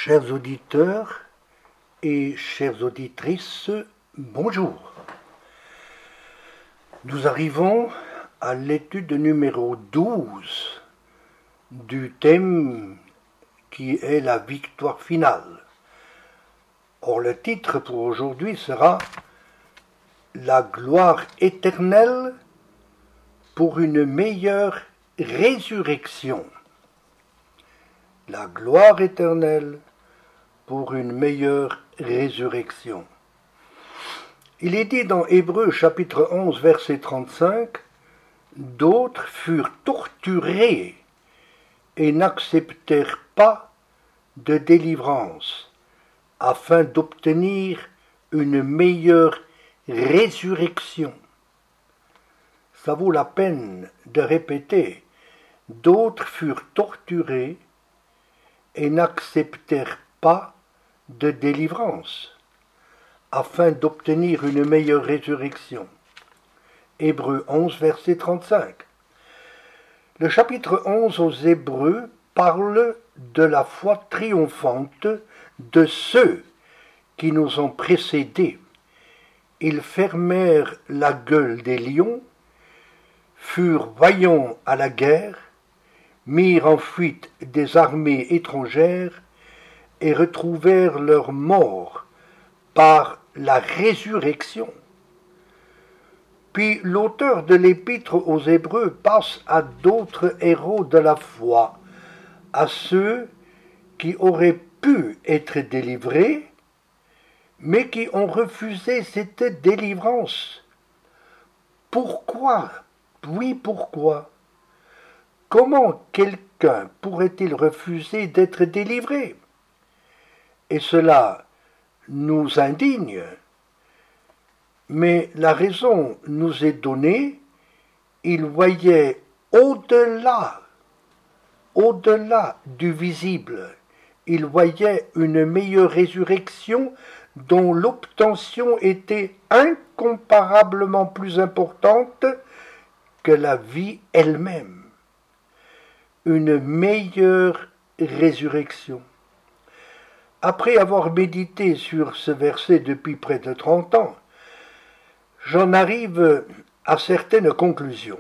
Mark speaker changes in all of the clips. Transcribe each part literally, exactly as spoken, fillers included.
Speaker 1: Chers auditeurs et chères auditrices, bonjour. Nous arrivons à l'étude numéro douze du thème qui est la victoire finale. Or, le titre pour aujourd'hui sera « La gloire éternelle pour une meilleure résurrection ». La gloire éternelle pour une meilleure résurrection. Il est dit dans Hébreux chapitre onze verset trente-cinq, « D'autres furent torturés et n'acceptèrent pas de délivrance, afin d'obtenir une meilleure résurrection. » Ça vaut la peine de répéter, « D'autres furent torturés et n'acceptèrent pas de délivrance, afin d'obtenir une meilleure résurrection. » Hébreux onze, verset trente-cinq. Le chapitre onze aux Hébreux parle de la foi triomphante de ceux qui nous ont précédés. Ils fermèrent la gueule des lions, furent vaillants à la guerre, mirent en fuite des armées étrangères et retrouvèrent leur mort par la résurrection. Puis l'auteur de l'épître aux Hébreux passe à d'autres héros de la foi, à ceux qui auraient pu être délivrés, mais qui ont refusé cette délivrance. Pourquoi? Oui, pourquoi? Comment quelqu'un pourrait-il refuser d'être délivré? Et cela nous indigne, mais la raison nous est donnée, il voyait au-delà, au-delà du visible, il voyait une meilleure résurrection dont l'obtention était incomparablement plus importante que la vie elle-même. Une meilleure résurrection. Après avoir médité sur ce verset depuis près de trente ans, j'en arrive à certaines conclusions.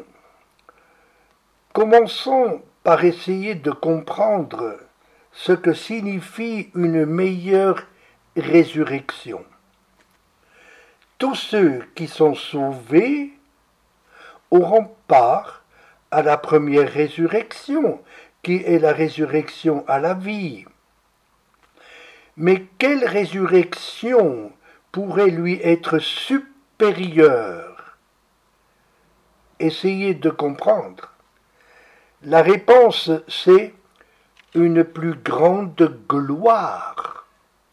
Speaker 1: Commençons par essayer de comprendre ce que signifie une meilleure résurrection. Tous ceux qui sont sauvés auront part à la première résurrection, qui est la résurrection à la vie. Mais quelle résurrection pourrait lui être supérieure? Essayez de comprendre. La réponse, c'est une plus grande gloire.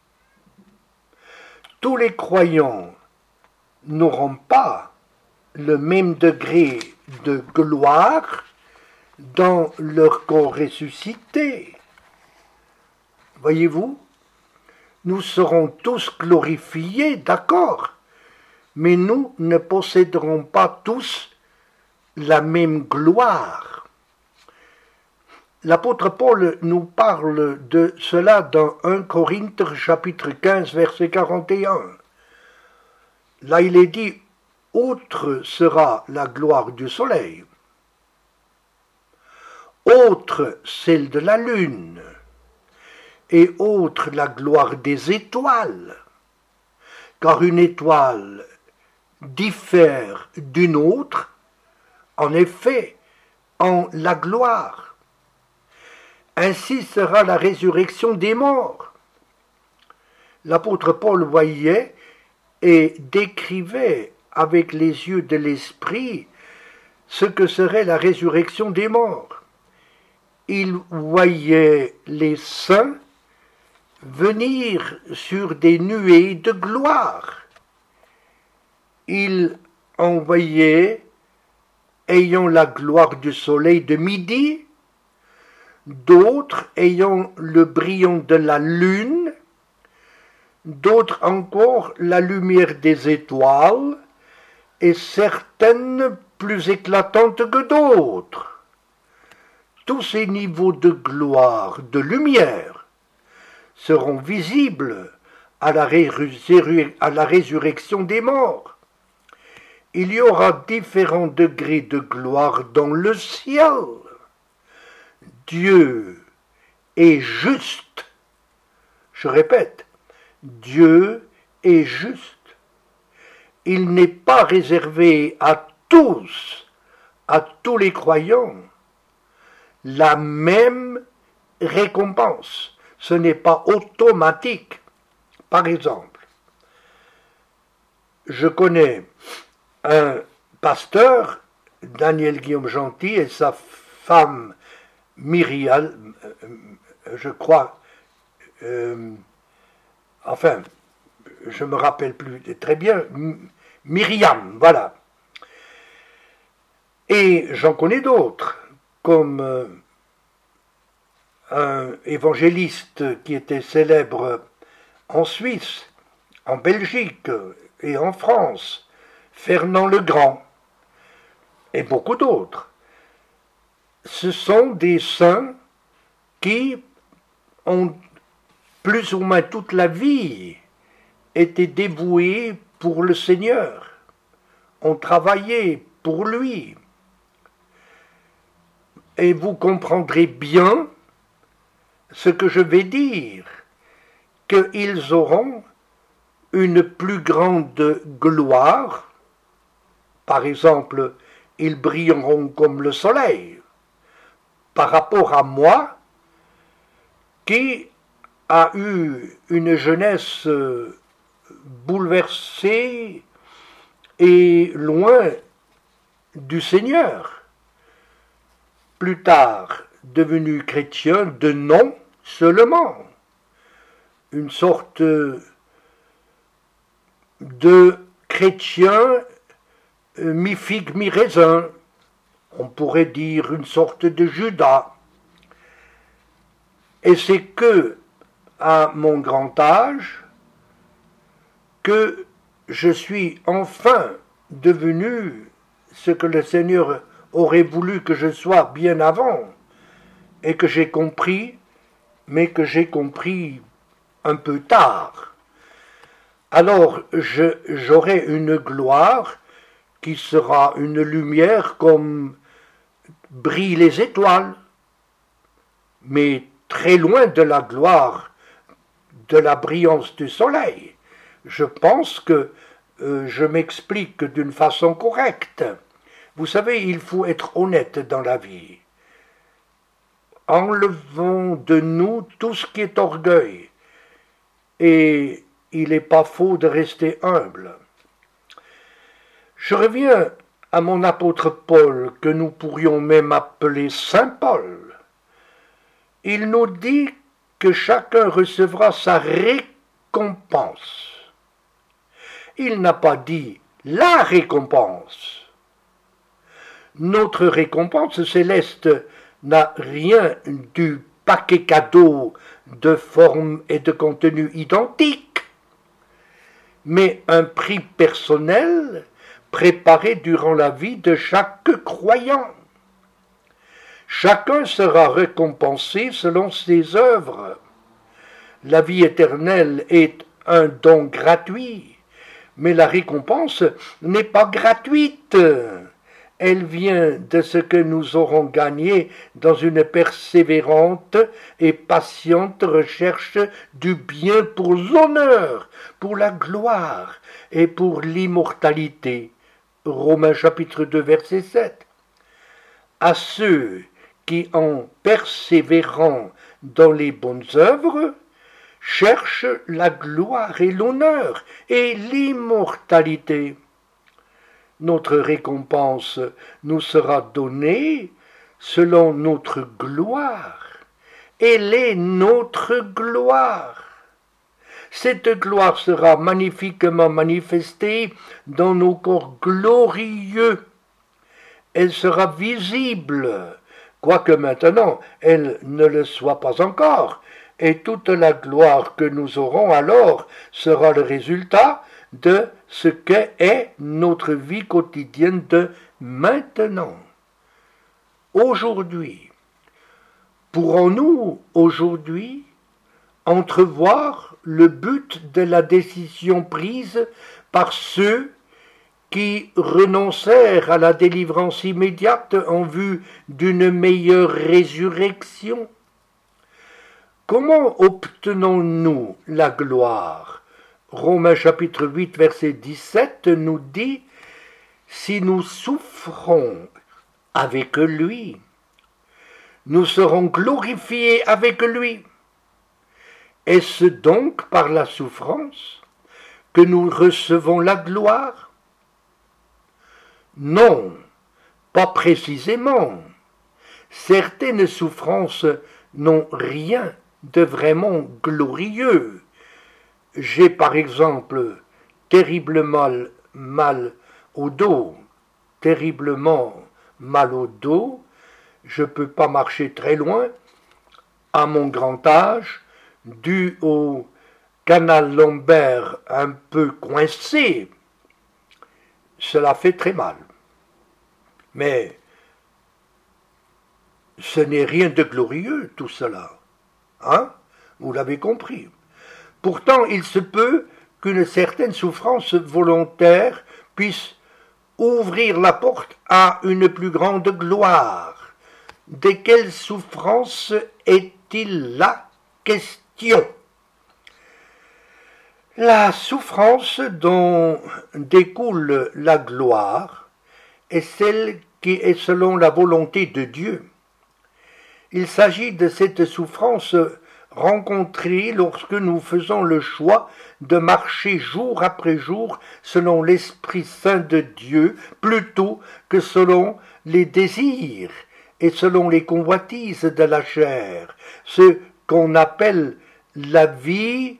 Speaker 1: Tous les croyants n'auront pas le même degré de gloire dans leur corps ressuscité. Voyez-vous, nous serons tous glorifiés, d'accord, mais nous ne posséderons pas tous la même gloire. L'apôtre Paul nous parle de cela dans premier Corinthiens chapitre quinze verset quarante et un. Là il est dit, autre sera la gloire du soleil, autre celle de la lune, et autre la gloire des étoiles, car une étoile diffère d'une autre, en effet, en la gloire. Ainsi sera la résurrection des morts. L'apôtre Paul voyait et décrivait avec les yeux de l'esprit ce que serait la résurrection des morts. Il voyait les saints venir sur des nuées de gloire. Il en voyait ayant la gloire du soleil de midi, d'autres ayant le brillant de la lune, d'autres encore la lumière des étoiles, et certaines plus éclatantes que d'autres. tous ces niveaux de gloire, de lumière, seront visibles à la, résur- à la résurrection des morts. Il y aura différents degrés de gloire dans le ciel. Dieu est juste. Je répète, Dieu est juste. Il n'est pas réservé à tous, à tous les croyants, la même récompense. Ce n'est pas automatique. Par exemple, je connais un pasteur, Daniel Guillaume Gentil, et sa femme Myriam, je crois, euh, enfin, je me rappelle plus très bien, Myriam, voilà. Et j'en connais d'autres, comme euh, un évangéliste qui était célèbre en Suisse, en Belgique et en France, Fernand le Grand, et beaucoup d'autres. Ce sont des saints qui ont plus ou moins toute la vie été dévoués pour le Seigneur, ont travaillé pour lui. Et vous comprendrez bien ce que je vais dire, qu'ils auront une plus grande gloire. Par exemple, ils brilleront comme le soleil, par rapport à moi, qui a eu une jeunesse bouleversée et loin du Seigneur. Plus tard, devenu chrétien de nom seulement, une sorte de chrétien mi-figue, mi-raisin, on pourrait dire une sorte de Judas. Et c'est que, à mon grand âge, que je suis enfin devenu ce que le Seigneur aurait voulu que je sois bien avant, et que j'ai compris, mais que j'ai compris un peu tard. Alors je, j'aurai une gloire qui sera une lumière comme brillent les étoiles, mais très loin de la gloire, de la brillance du soleil. Je pense que euh, je m'explique d'une façon correcte. Vous savez, il faut être honnête dans la vie. Enlevons de nous tout ce qui est orgueil. Et il n'est pas faux de rester humble. Je reviens à mon apôtre Paul, que nous pourrions même appeler Saint Paul. Il nous dit que chacun recevra sa récompense. Il n'a pas dit la récompense. Notre récompense céleste n'a rien du paquet cadeau de forme et de contenu identiques, mais un prix personnel préparé durant la vie de chaque croyant. Chacun sera récompensé selon ses œuvres. La vie éternelle est un don gratuit, mais la récompense n'est pas gratuite. Elle vient de ce que nous aurons gagné dans une persévérante et patiente recherche du bien pour l'honneur, pour la gloire et pour l'immortalité. Romains chapitre deux, verset sept. À ceux qui, en persévérant dans les bonnes œuvres, cherchent la gloire et l'honneur et l'immortalité. Notre récompense nous sera donnée selon notre gloire. Elle est notre gloire. Cette gloire sera magnifiquement manifestée dans nos corps glorieux. Elle sera visible, quoique maintenant elle ne le soit pas encore, et toute la gloire que nous aurons alors sera le résultat de ce qu'est notre vie quotidienne de maintenant. Aujourd'hui, pourrons-nous aujourd'hui entrevoir le but de la décision prise par ceux qui renoncèrent à la délivrance immédiate en vue d'une meilleure résurrection. Comment obtenons-nous la gloire? Romains chapitre huit, verset dix-sept nous dit « Si nous souffrons avec lui, nous serons glorifiés avec lui. » Est-ce donc par la souffrance que nous recevons la gloire? Non, pas précisément. Certaines souffrances n'ont rien de vraiment glorieux. J'ai par exemple terriblement mal au dos, terriblement mal au dos, je ne peux pas marcher très loin, à mon grand âge, dû au canal lombaire un peu coincé, cela fait très mal. Mais ce n'est rien de glorieux tout cela, hein? Vous l'avez compris. Pourtant, il se peut qu'une certaine souffrance volontaire puisse ouvrir la porte à une plus grande gloire. De quelle souffrance est-il la question? La souffrance dont découle la gloire est celle qui est selon la volonté de Dieu. Il s'agit de cette souffrance rencontrée lorsque nous faisons le choix de marcher jour après jour selon l'Esprit Saint de Dieu plutôt que selon les désirs et selon les convoitises de la chair, ce qu'on appelle la vie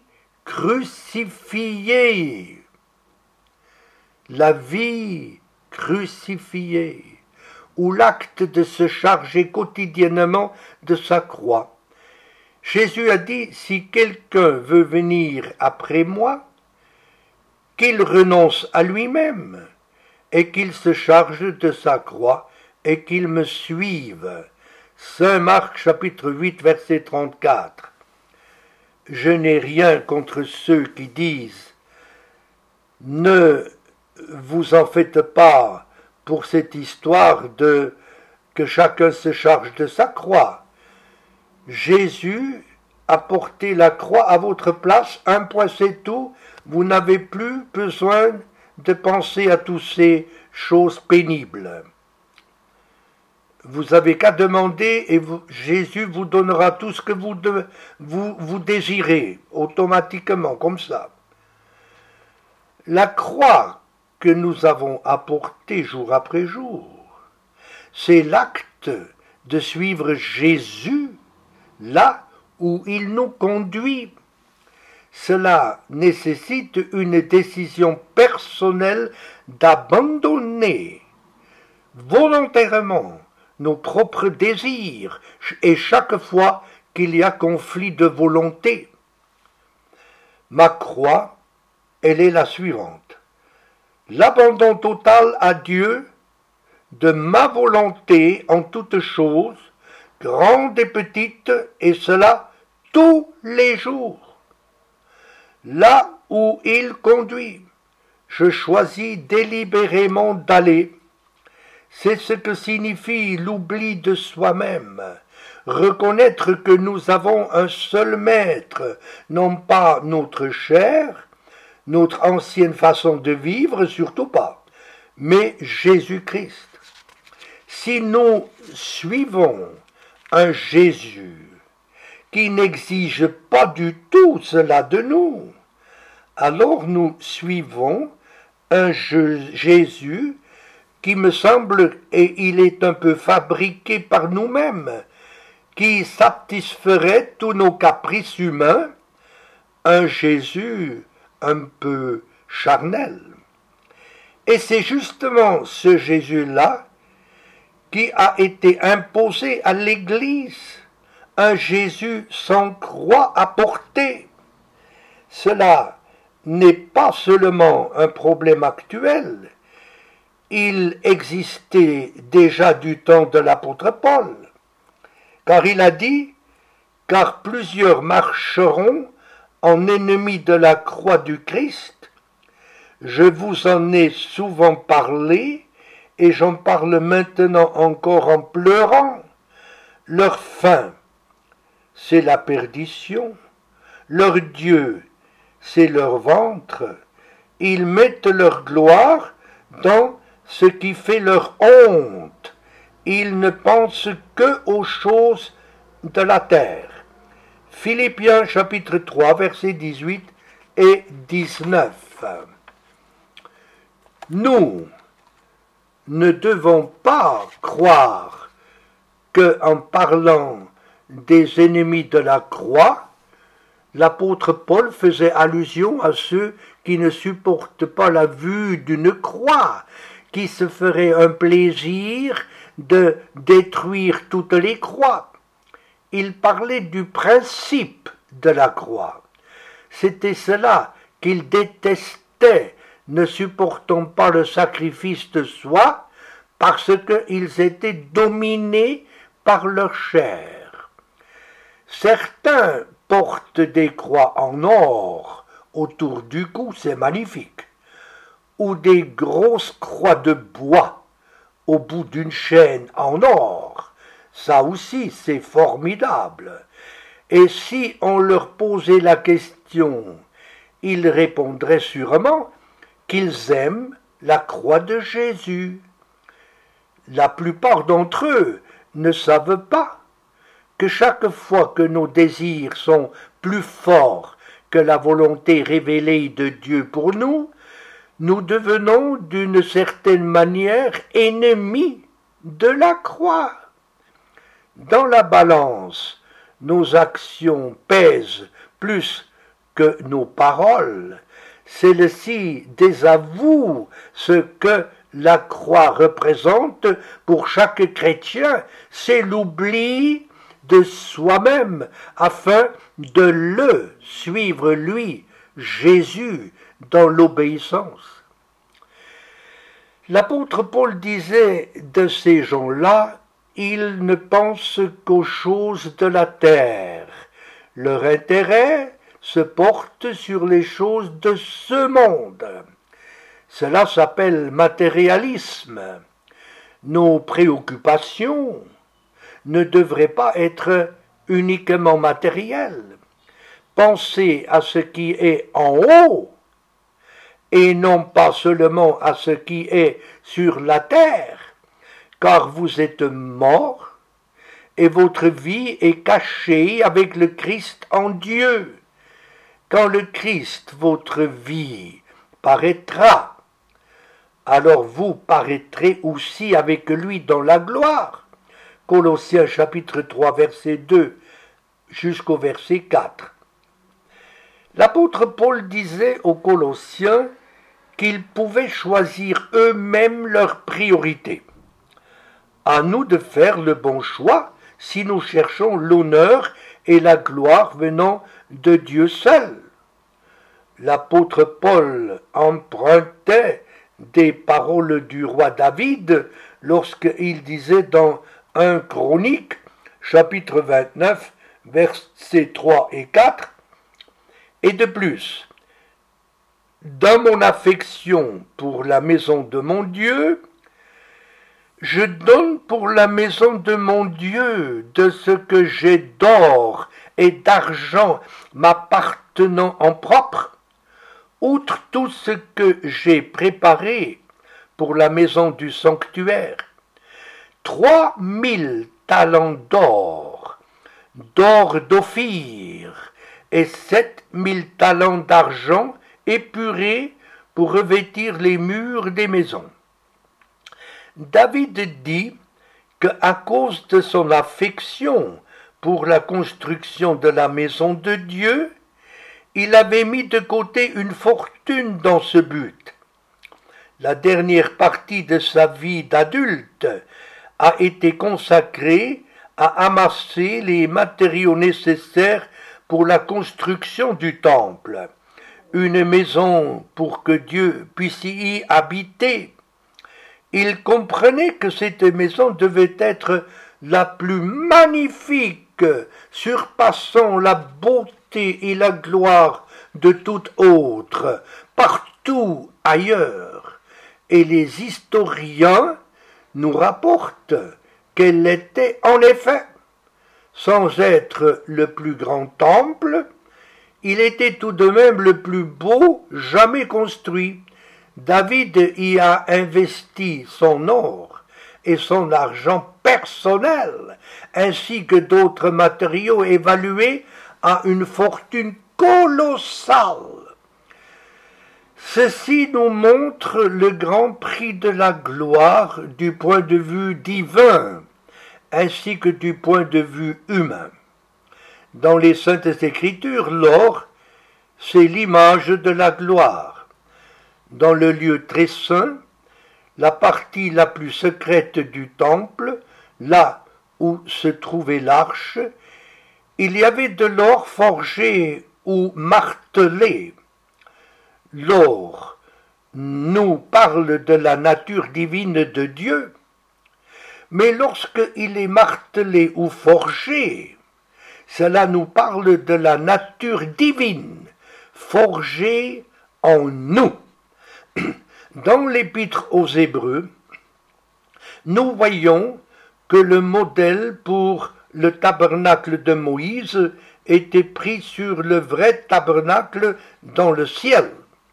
Speaker 1: crucifiée. La vie crucifiée, ou l'acte de se charger quotidiennement de sa croix. Jésus a dit, si quelqu'un veut venir après moi, qu'il renonce à lui-même et qu'il se charge de sa croix et qu'il me suive. Saint Marc chapitre huit verset trente-quatre. Je n'ai rien contre ceux qui disent « Ne vous en faites pas pour cette histoire de que chacun se charge de sa croix. Jésus a porté la croix à votre place, un point c'est tout, vous n'avez plus besoin de penser à toutes ces choses pénibles. Vous avez qu'à demander et vous, Jésus vous donnera tout ce que vous, de, vous, vous désirez, automatiquement, comme ça. La croix que nous avons à porter jour après jour, c'est l'acte de suivre Jésus là où il nous conduit. Cela nécessite une décision personnelle d'abandonner volontairement nos propres désirs et chaque fois qu'il y a conflit de volonté. Ma croix, elle est la suivante. L'abandon total à Dieu de ma volonté en toutes choses, grande et petite, et cela tous les jours. Là où il conduit, je choisis délibérément d'aller. C'est ce que signifie l'oubli de soi-même, reconnaître que nous avons un seul maître, non pas notre chair, notre ancienne façon de vivre, surtout pas, mais Jésus-Christ. Si nous suivons un Jésus qui n'exige pas du tout cela de nous, alors nous suivons un Jésus qui me semble, et il est un peu fabriqué par nous-mêmes, qui satisferait tous nos caprices humains, un Jésus un peu charnel. Et c'est justement ce Jésus-là qui a été imposé à l'Église, un Jésus sans croix à porter. Cela n'est pas seulement un problème actuel, il existait déjà du temps de l'apôtre Paul, car il a dit car plusieurs marcheront en ennemis de la croix du Christ. Je vous en ai souvent parlé, et j'en parle maintenant encore en pleurant. Leur fin, c'est la perdition. Leur Dieu, c'est leur ventre. Ils mettent leur gloire dans ce qui fait leur honte. Ils ne pensent que aux choses de la terre. Philippiens chapitre trois, versets dix-huit et dix-neuf. Nous ne devons pas croire qu'en parlant des ennemis de la croix, l'apôtre Paul faisait allusion à ceux qui ne supportent pas la vue d'une croix, qui se feraient un plaisir de détruire toutes les croix. Il parlait du principe de la croix. C'était cela qu'il détestait, ne supportant pas le sacrifice de soi, parce qu'ils étaient dominés par leur chair. Certains portent des croix en or autour du cou, c'est magnifique, ou des grosses croix de bois au bout d'une chaîne en or. Ça aussi, c'est formidable. Et si on leur posait la question, ils répondraient sûrement qu'ils aiment la croix de Jésus. La plupart d'entre eux ne savent pas que chaque fois que nos désirs sont plus forts que la volonté révélée de Dieu pour nous, nous devenons d'une certaine manière ennemis de la croix. Dans la balance, nos actions pèsent plus que nos paroles. Celle-ci désavoue ce que la croix représente pour chaque chrétien, c'est l'oubli de soi-même afin de le suivre lui, Jésus, dans l'obéissance. L'apôtre Paul disait de ces gens-là, ils ne pensent qu'aux choses de la terre. Leur intérêt se porte sur les choses de ce monde. Cela s'appelle matérialisme. Nos préoccupations ne devraient pas être uniquement matérielles. Pensez à ce qui est en haut et non pas seulement à ce qui est sur la terre, car vous êtes morts et votre vie est cachée avec le Christ en Dieu. Quand le Christ, votre vie, paraîtra, alors vous paraîtrez aussi avec lui dans la gloire. Colossiens chapitre trois, verset deux jusqu'au verset quatre. L'apôtre Paul disait aux Colossiens qu'ils pouvaient choisir eux-mêmes leurs priorités. À nous de faire le bon choix si nous cherchons l'honneur et la gloire venant de Dieu seul. L'apôtre Paul empruntait des paroles du roi David lorsqu'il disait dans un Chronique, chapitre vingt-neuf, versets trois et quatre, et de plus, dans mon affection pour la maison de mon Dieu, je donne pour la maison de mon Dieu de ce que j'ai d'or et d'argent m'appartenant en propre, outre tout ce que j'ai préparé pour la maison du sanctuaire, trois mille talents d'or, d'or d'Ophir, et sept mille talents d'argent épurés pour revêtir les murs des maisons. David dit qu'à cause de son affection pour la construction de la maison de Dieu, il avait mis de côté une fortune dans ce but. La dernière partie de sa vie d'adulte a été consacrée à amasser les matériaux nécessaires pour la construction du temple, une maison pour que Dieu puisse y habiter. Il comprenait que cette maison devait être la plus magnifique surpassant la beauté et la gloire de tout autre, partout ailleurs, et les historiens nous rapportent qu'elle était en effet, sans être le plus grand temple, il était tout de même le plus beau jamais construit. David y a investi son or et son argent personnel, ainsi que d'autres matériaux évalués à une fortune colossale. Ceci nous montre le grand prix de la gloire du point de vue divin, ainsi que du point de vue humain. Dans les Saintes Écritures, l'or, c'est l'image de la gloire. Dans le lieu très saint, la partie la plus secrète du temple, là où se trouvait l'arche, il y avait de l'or forgé ou martelé. L'or nous parle de la nature divine de Dieu, mais lorsqu'il est martelé ou forgé, cela nous parle de la nature divine, forgée en nous. Dans l'Épître aux Hébreux, nous voyons que le modèle pour le tabernacle de Moïse était pris sur le vrai tabernacle dans le ciel.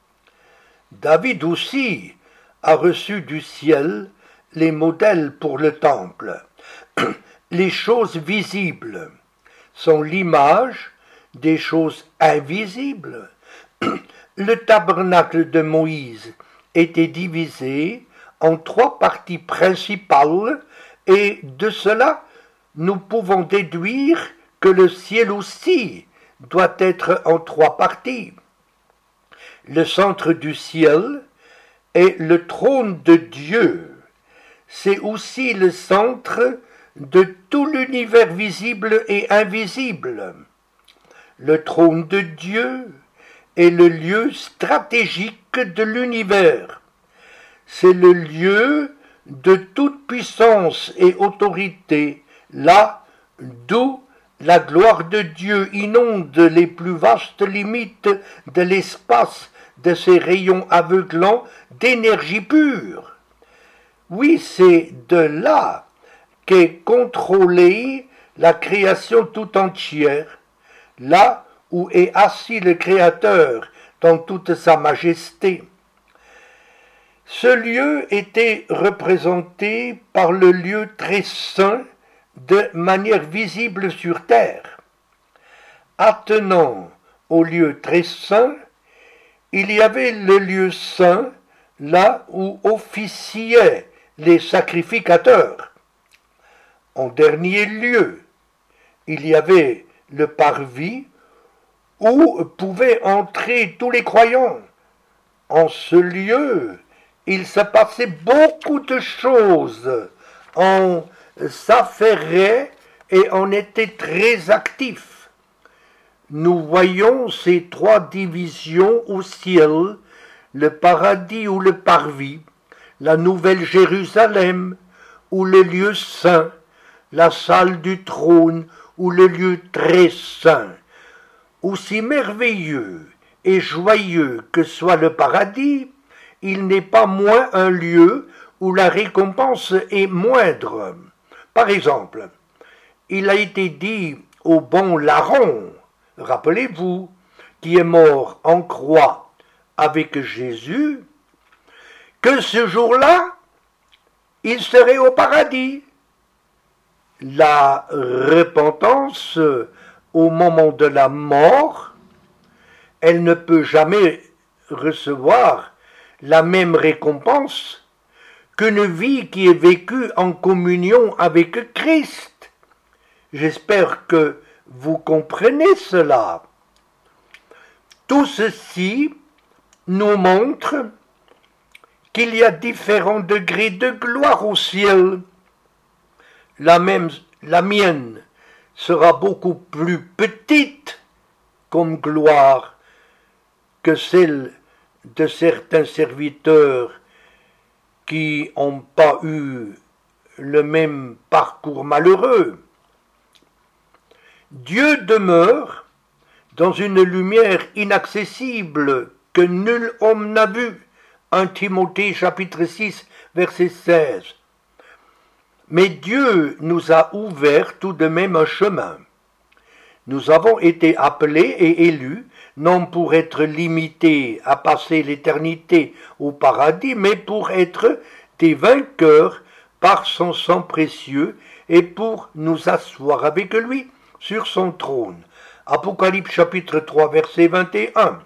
Speaker 1: David aussi a reçu du ciel les modèles pour le temple. Les choses visibles sont l'image des choses invisibles. Le tabernacle de Moïse était divisé en trois parties principales et de cela nous pouvons déduire que le ciel aussi doit être en trois parties. Le centre du ciel est le trône de Dieu. C'est aussi le centre de tout l'univers visible et invisible. Le trône de Dieu est le lieu stratégique de l'univers. C'est le lieu de toute puissance et autorité, là d'où la gloire de Dieu inonde les plus vastes limites de l'espace de ses rayons aveuglants d'énergie pure. Oui, c'est de là qu'est contrôlée la création tout entière, là où est assis le Créateur dans toute sa majesté. Ce lieu était représenté par le lieu très saint de manière visible sur terre. Attenant au lieu très saint, il y avait le lieu saint, là où officiaient les sacrificateurs. En dernier lieu, il y avait le parvis où pouvaient entrer tous les croyants. En ce lieu, il se passait beaucoup de choses. On s'affairait et on était très actif. Nous voyons ces trois divisions au ciel, le paradis ou le parvis, la nouvelle Jérusalem ou le lieu saint, la salle du trône ou le lieu très saint. Aussi merveilleux et joyeux que soit le paradis, il n'est pas moins un lieu où la récompense est moindre. Par exemple, il a été dit au bon larron, rappelez-vous, qui est mort en croix avec Jésus, que ce jour-là, il serait au paradis. La repentance au moment de la mort, elle ne peut jamais recevoir la même récompense qu'une vie qui est vécue en communion avec Christ. J'espère que vous comprenez cela. Tout ceci nous montre qu'il y a différents degrés de gloire au ciel. La même, la mienne sera beaucoup plus petite comme gloire que celle de certains serviteurs qui n'ont pas eu le même parcours malheureux. Dieu demeure dans une lumière inaccessible que nul homme n'a vue. un Timothée chapitre six verset seize. Mais Dieu nous a ouvert tout de même un chemin. Nous avons été appelés et élus, non pour être limités à passer l'éternité au paradis, mais pour être des vainqueurs par son sang précieux et pour nous asseoir avec lui sur son trône. Apocalypse chapitre trois verset vingt et un.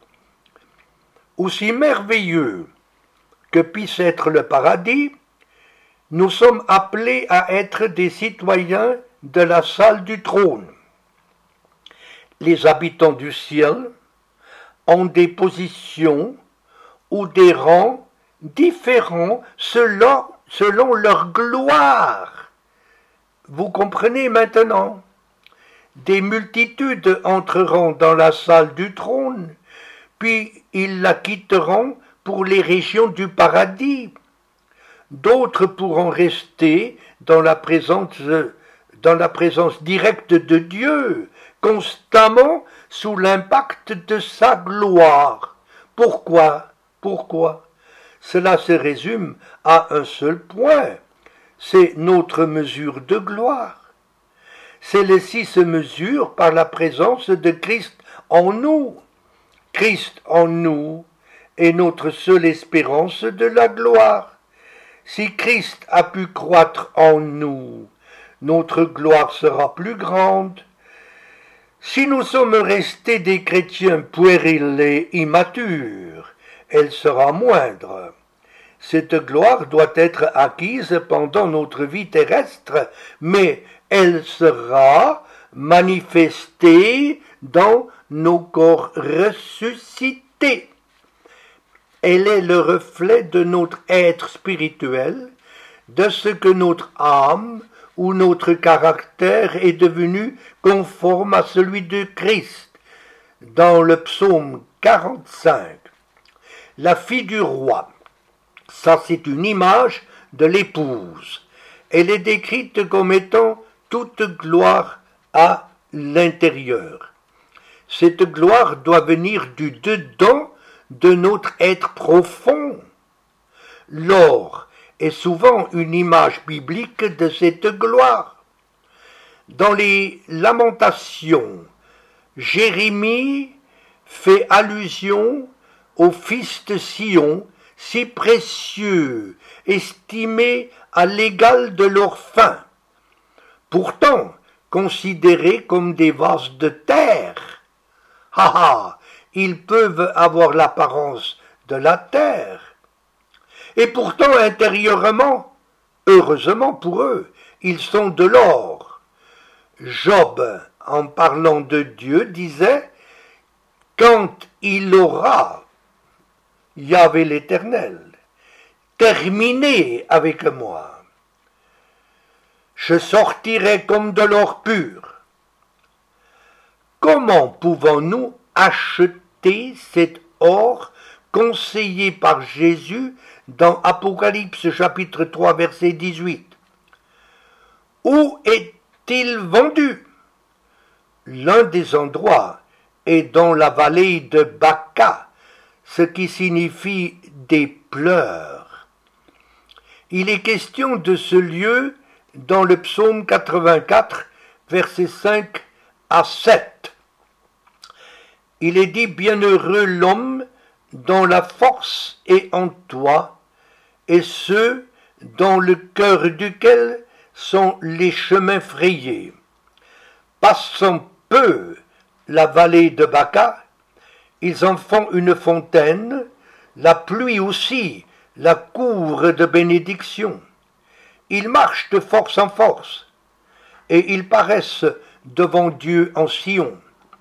Speaker 1: Aussi merveilleux que puisse être le paradis, nous sommes appelés à être des citoyens de la salle du trône. Les habitants du ciel ont des positions ou des rangs différents selon, selon leur gloire. Vous comprenez maintenant? Des multitudes entreront dans la salle du trône, puis ils la quitteront pour les régions du paradis. D'autres pourront rester dans la présence, dans la présence directe de Dieu, constamment sous l'impact de sa gloire. Pourquoi? Pourquoi? Cela se résume à un seul point, c'est notre mesure de gloire. Celle-ci se mesure par la présence de Christ en nous. Christ en nous est notre seule espérance de la gloire. Si Christ a pu croître en nous, notre gloire sera plus grande. Si nous sommes restés des chrétiens puérils et immatures, elle sera moindre. Cette gloire doit être acquise pendant notre vie terrestre, mais elle sera manifestée dans nos corps ressuscités. Elle est le reflet de notre être spirituel, de ce que notre âme ou notre caractère est devenu conforme à celui de Christ. Dans le psaume quarante-cinq, la fille du roi, ça c'est une image de l'épouse. Elle est décrite comme étant toute gloire à l'intérieur. Cette gloire doit venir du dedans de notre être profond. L'or est souvent une image biblique de cette gloire. Dans les Lamentations, Jérémie fait allusion au fils de Sion, si précieux, estimé à l'égal de leur fin, pourtant considérés comme des vases de terre. Ha ha, ils peuvent avoir l'apparence de la terre. Et pourtant intérieurement, heureusement pour eux, ils sont de l'or. Job, en parlant de Dieu, disait « Quand il aura, Yahvé l'Éternel, terminé avec moi, je sortirai comme de l'or pur. » Comment pouvons-nous acheter cet or conseillé par Jésus dans Apocalypse chapitre trois verset dix-huit? Où est-il vendu? L'un des endroits est dans la vallée de Baca, ce qui signifie des pleurs. Il est question de ce lieu dans le psaume quatre-vingt-quatre, versets cinq à sept. Il est dit « Bienheureux l'homme dont la force est en toi, et ceux dans le cœur duquel sont les chemins frayés. Passant peu la vallée de Baca, ils en font une fontaine, la pluie aussi la cour de bénédiction. Ils marchent de force en force, et ils paraissent devant Dieu en Sion. »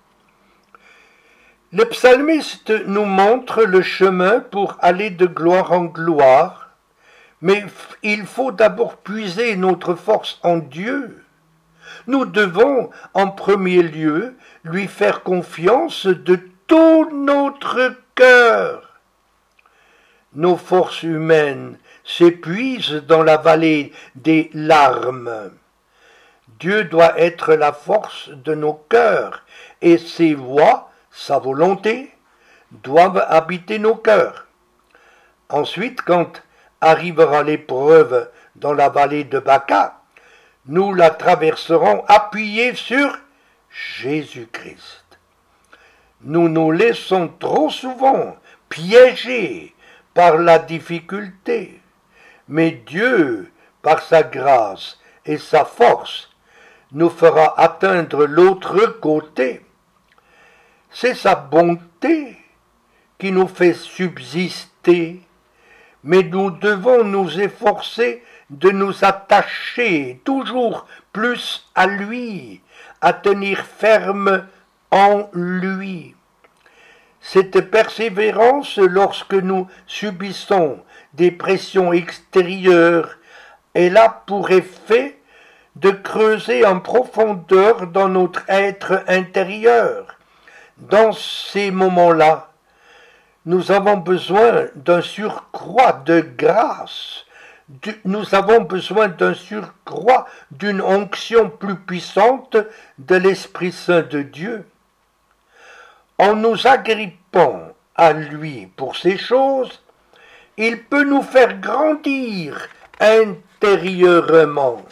Speaker 1: Le psalmiste nous montre le chemin pour aller de gloire en gloire, mais il faut d'abord puiser notre force en Dieu. Nous devons, en premier lieu, lui faire confiance de tout notre cœur. Nos forces humaines s'épuisent dans la vallée des larmes. Dieu doit être la force de nos cœurs, et ses voies, sa volonté, doivent habiter nos cœurs. Ensuite, quand arrivera l'épreuve dans la vallée de Baca, nous la traverserons appuyés sur Jésus-Christ. Nous nous laissons trop souvent piéger par la difficulté, mais Dieu, par sa grâce et sa force, nous fera atteindre l'autre côté. C'est sa bonté qui nous fait subsister, mais nous devons nous efforcer de nous attacher toujours plus à lui, à tenir ferme en lui. Cette persévérance, lorsque nous subissons des pressions extérieures, elle a pour effet de creuser en profondeur dans notre être intérieur. Dans ces moments-là, nous avons besoin d'un surcroît de grâce, nous avons besoin d'un surcroît d'une onction plus puissante de l'Esprit Saint de Dieu. En nous agrippant à lui pour ces choses, il peut nous faire grandir intérieurement.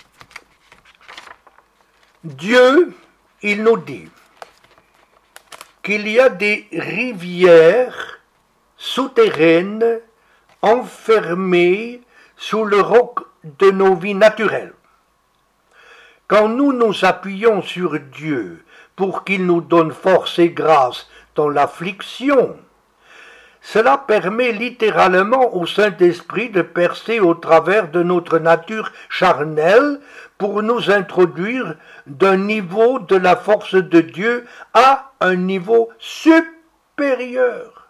Speaker 1: Dieu, il nous dit qu'il y a des rivières souterraines enfermées sous le roc de nos vies naturelles. Quand nous nous appuyons sur Dieu pour qu'il nous donne force et grâce dans l'affliction, cela permet littéralement au Saint-Esprit de percer au travers de notre nature charnelle pour nous introduire d'un niveau de la force de Dieu à un niveau supérieur.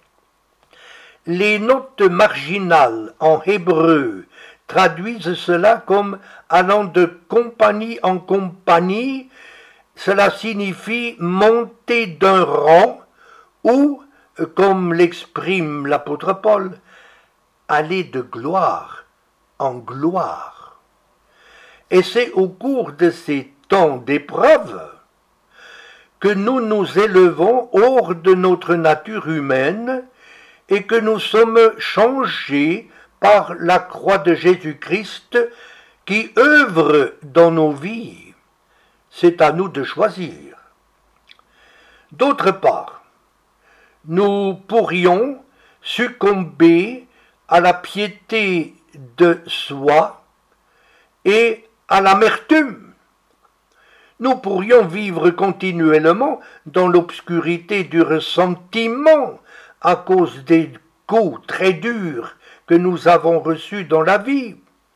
Speaker 1: Les notes marginales en hébreu traduisent cela comme allant de compagnie en compagnie. Cela signifie monter d'un rang ou, comme l'exprime l'apôtre Paul, aller de gloire en gloire. Et c'est au cours de ces temps d'épreuve que nous nous élevons hors de notre nature humaine et que nous sommes changés par la croix de Jésus-Christ qui œuvre dans nos vies. C'est à nous de choisir. D'autre part, nous pourrions succomber à la piété de soi et à l'amertume. Nous pourrions vivre continuellement dans l'obscurité du ressentiment à cause des coups très durs que nous avons reçus dans la vie.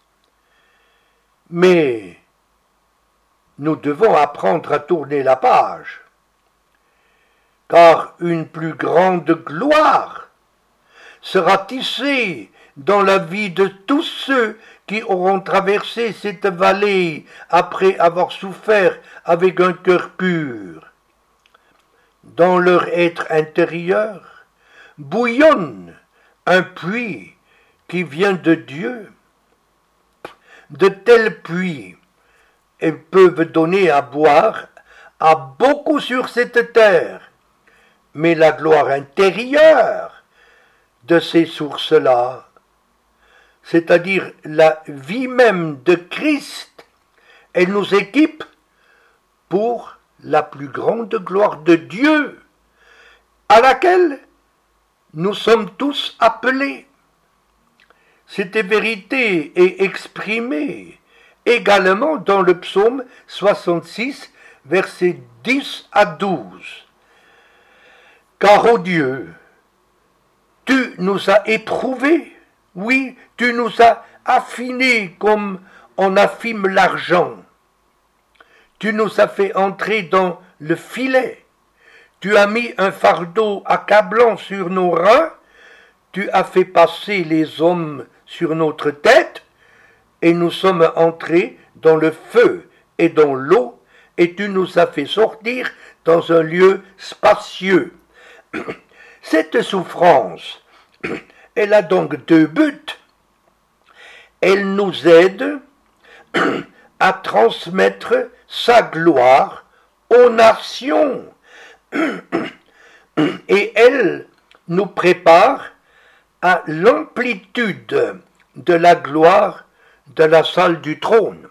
Speaker 1: Mais nous devons apprendre à tourner la page, car une plus grande gloire sera tissée dans la vie de tous ceux qui auront traversé cette vallée après avoir souffert avec un cœur pur. Dans leur être intérieur bouillonne un puits qui vient de Dieu. De tels puits ils peuvent donner à boire à beaucoup sur cette terre, mais la gloire intérieure de ces sources-là, c'est-à-dire la vie même de Christ, elle nous équipe pour la plus grande gloire de Dieu, à laquelle nous sommes tous appelés. Cette vérité est exprimée également dans le psaume soixante-six, versets dix à douze. Car, ô Dieu, tu nous as éprouvés, oui, tu nous as affinés comme on affine l'argent. Tu nous as fait entrer dans le filet. Tu as mis un fardeau accablant sur nos reins. Tu as fait passer les hommes sur notre tête. Et nous sommes entrés dans le feu et dans l'eau. Et tu nous as fait sortir dans un lieu spacieux. Cette souffrance, elle a donc deux buts. Elle nous aide à transmettre sa gloire aux nations. Et elle nous prépare à l'amplitude de la gloire de la salle du trône.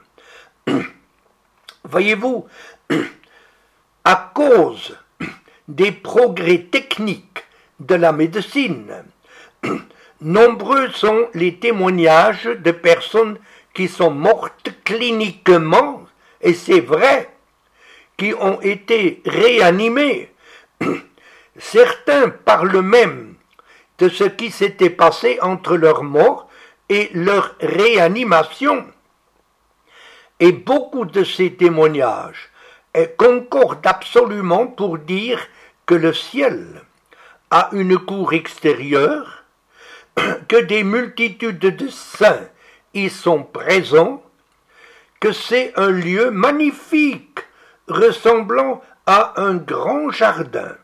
Speaker 1: Voyez-vous, à cause des progrès techniques de la médecine, nombreux sont les témoignages de personnes qui sont mortes cliniquement, et c'est vrai, qui ont été réanimées. Certains parlent même de ce qui s'était passé entre leur mort et leur réanimation. Et beaucoup de ces témoignages concordent absolument pour dire que le ciel a une cour extérieure, que des multitudes de saints y sont présents, que c'est un lieu magnifique, ressemblant à un grand jardin,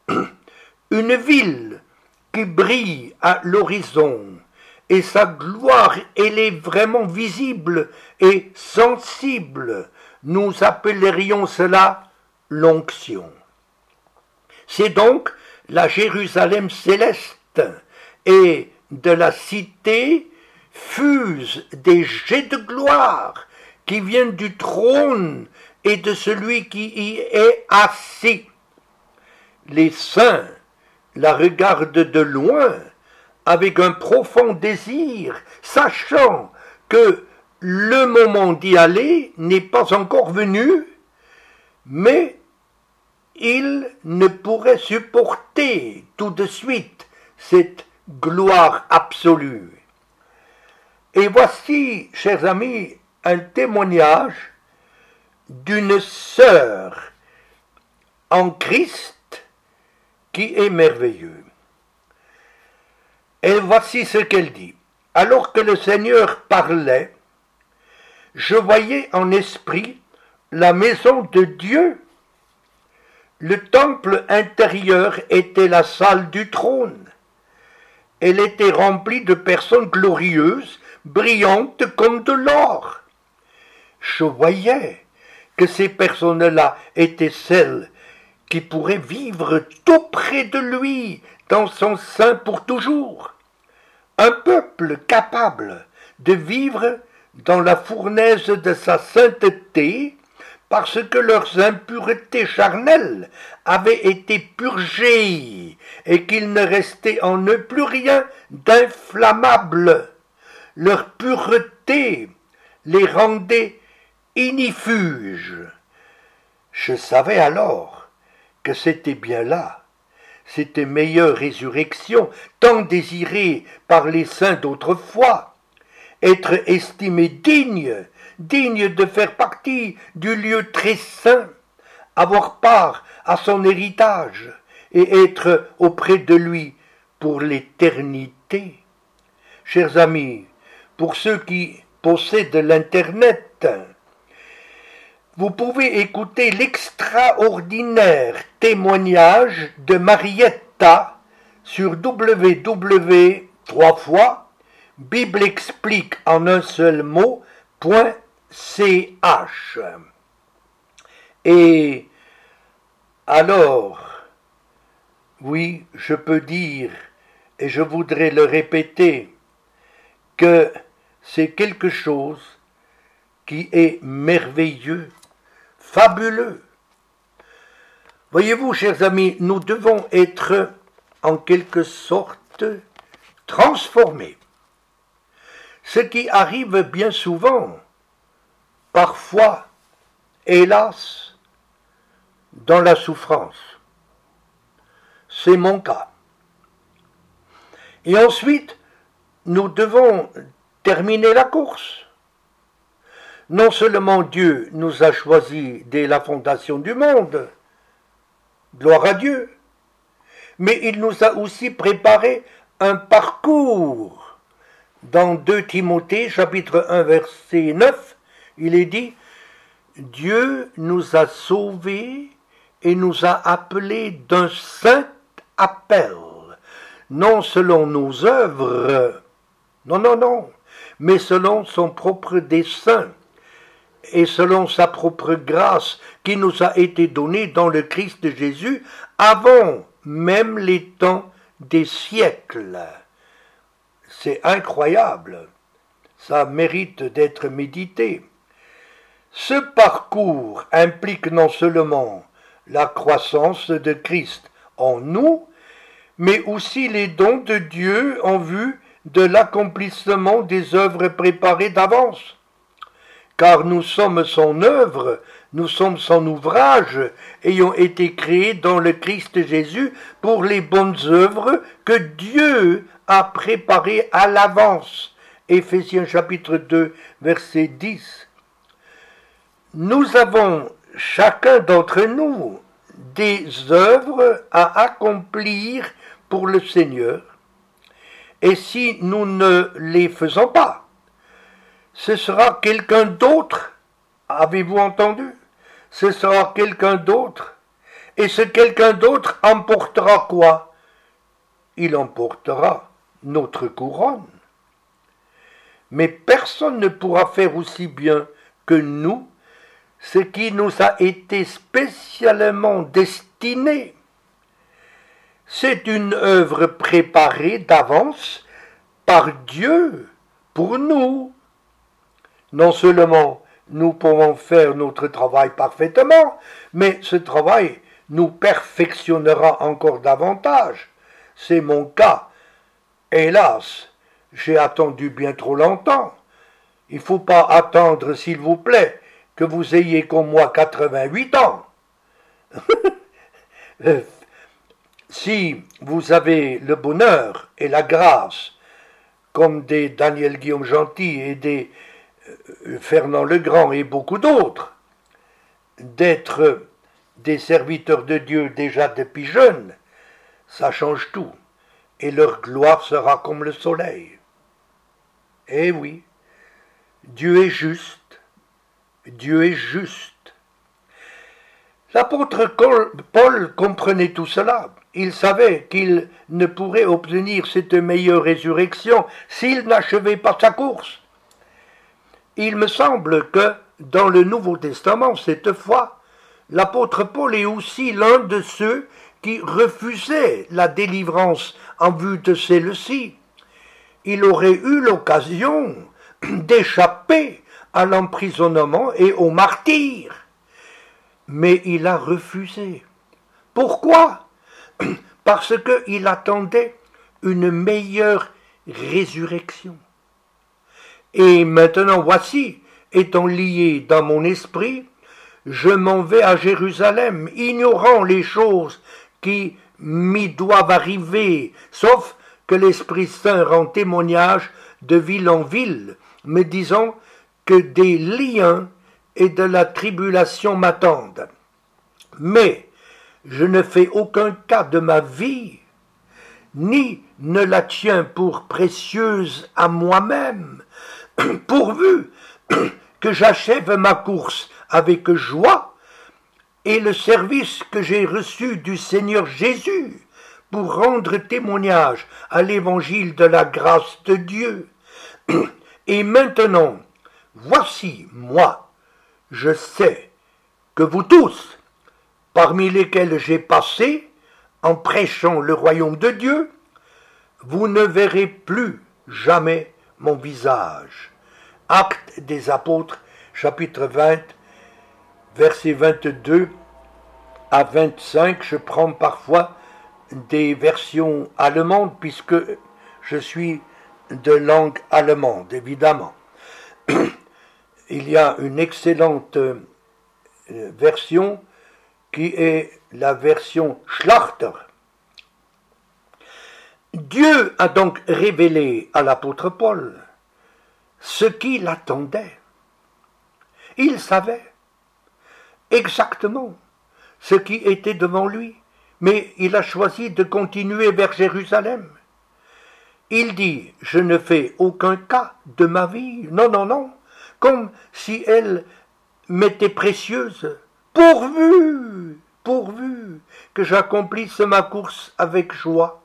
Speaker 1: une ville qui brille à l'horizon, et sa gloire, elle est vraiment visible et sensible. Nous appellerions cela l'onction. C'est donc la Jérusalem céleste, et de la cité fusent des jets de gloire qui viennent du trône et de celui qui y est assis. Les saints la regardent de loin avec un profond désir, sachant que le moment d'y aller n'est pas encore venu, mais ils ne pourraient supporter tout de suite cette gloire absolue. Et voici, chers amis, un témoignage d'une sœur en Christ qui est merveilleux. Et voici ce qu'elle dit. Alors que le Seigneur parlait, je voyais en esprit la maison de Dieu. Le temple intérieur était la salle du trône. Elle était remplie de personnes glorieuses, brillantes comme de l'or. Je voyais que ces personnes-là étaient celles qui pourraient vivre tout près de lui, dans son sein pour toujours. Un peuple capable de vivre dans la fournaise de sa sainteté, parce que leurs impuretés charnelles avaient été purgées et qu'il ne restait en eux plus rien d'inflammable. Leur pureté les rendait inifuges. Je savais alors que c'était bien là, cette meilleure résurrection tant désirée par les saints d'autrefois, être estimé digne, digne de faire partie du lieu très saint, avoir part à son héritage et être auprès de lui pour l'éternité. Chers amis, pour ceux qui possèdent l'Internet, vous pouvez écouter l'extraordinaire témoignage de Marietta sur w w w point bible explique en un seul mot point c h. Et alors, oui, je peux dire, et je voudrais le répéter, que c'est quelque chose qui est merveilleux, fabuleux. Voyez-vous, chers amis, nous devons être en quelque sorte transformés. Ce qui arrive bien souvent, parfois, hélas, dans la souffrance. C'est mon cas. Et ensuite, nous devons terminer la course. Non seulement Dieu nous a choisis dès la fondation du monde, gloire à Dieu, mais il nous a aussi préparé un parcours. Dans deux Timothée, chapitre un, verset neuf, il est dit « Dieu nous a sauvés et nous a appelés d'un saint appel, non selon nos œuvres, non, non, non, mais selon son propre dessein, et selon sa propre grâce qui nous a été donnée dans le Christ Jésus avant même les temps des siècles. C'est incroyable, ça mérite d'être médité. Ce parcours implique non seulement la croissance de Christ en nous, mais aussi les dons de Dieu en vue de l'accomplissement des œuvres préparées d'avance. Car nous sommes son œuvre, nous sommes son ouvrage, ayant été créés dans le Christ Jésus pour les bonnes œuvres que Dieu a préparées à l'avance. Éphésiens chapitre deux, verset dix. Nous avons, chacun d'entre nous, des œuvres à accomplir pour le Seigneur, et si nous ne les faisons pas, ce sera quelqu'un d'autre, avez-vous entendu? Ce sera quelqu'un d'autre, et ce quelqu'un d'autre emportera quoi? Il emportera notre couronne. Mais personne ne pourra faire aussi bien que nous ce qui nous a été spécialement destiné. C'est une œuvre préparée d'avance par Dieu pour nous. Non seulement nous pouvons faire notre travail parfaitement, mais ce travail nous perfectionnera encore davantage. C'est mon cas. Hélas, j'ai attendu bien trop longtemps. Il ne faut pas attendre, s'il vous plaît, que vous ayez comme moi quatre-vingt-huit ans. Si vous avez le bonheur et la grâce, comme des Daniel Guillaume Gentil et des Fernand Legrand et beaucoup d'autres, d'être des serviteurs de Dieu déjà depuis jeunes, ça change tout, et leur gloire sera comme le soleil. Eh oui, Dieu est juste, Dieu est juste. L'apôtre Paul comprenait tout cela. Il savait qu'il ne pourrait obtenir cette meilleure résurrection s'il n'achevait pas sa course. Il me semble que dans le Nouveau Testament, cette fois, l'apôtre Paul est aussi l'un de ceux qui refusaient la délivrance en vue de celle-ci. Il aurait eu l'occasion d'échapper à l'emprisonnement et au martyre. Mais il a refusé. Pourquoi? Parce qu'il attendait une meilleure résurrection. Et maintenant, voici, étant lié dans mon esprit, je m'en vais à Jérusalem, ignorant les choses qui m'y doivent arriver, sauf que l'Esprit Saint rend témoignage de ville en ville, me disant que des liens et de la tribulation m'attendent. Mais je ne fais aucun cas de ma vie, ni ne la tiens pour précieuse à moi-même, pourvu que j'achève ma course avec joie et le service que j'ai reçu du Seigneur Jésus pour rendre témoignage à l'évangile de la grâce de Dieu. Et maintenant, voici moi, je sais que vous tous, parmi lesquels j'ai passé, en prêchant le royaume de Dieu, vous ne verrez plus jamais mon visage. Actes des apôtres, chapitre vingt, versets vingt-deux à vingt-cinq. Je prends parfois des versions allemandes, puisque je suis de langue allemande, évidemment. Il y a une excellente version qui est la version Schlachter. Dieu a donc révélé à l'apôtre Paul ce qu'il attendait. Il savait exactement ce qui était devant lui, mais il a choisi de continuer vers Jérusalem. Il dit, je ne fais aucun cas de ma vie, non, non, non, comme si elle m'était précieuse, pourvu, pourvu que j'accomplisse ma course avec joie.